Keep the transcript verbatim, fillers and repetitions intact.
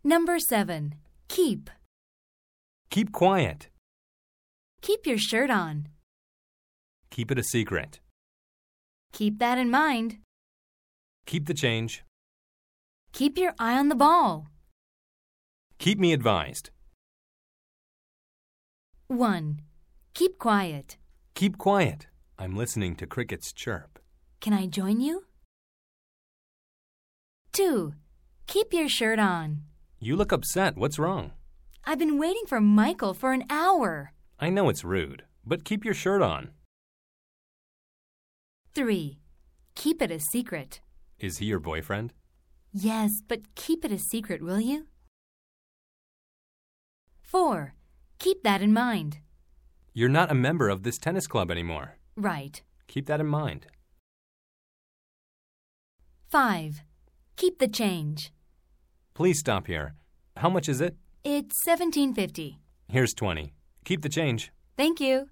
Number seven. Keep. Keep quiet. Keep your shirt on. Keep it a secret. Keep that in mind. Keep the change. Keep your eye on the ball. Keep me advised. one. Keep quiet. Keep quiet. I'm listening to crickets chirp. Can I join you? two. Keep your shirt on. You look upset. What's wrong? I've been waiting for Michael for an hour. I know it's rude, but keep your shirt on. three. Keep it a secret. Is he your boyfriend? Yes, but keep it a secret, will you? four. Keep that in mind. You're not a member of this tennis club anymore. Right. Keep that in mind. five. Keep the change. Please stop here. How much is it? It's seventeen fifty. Here's twenty. Keep the change. Thank you.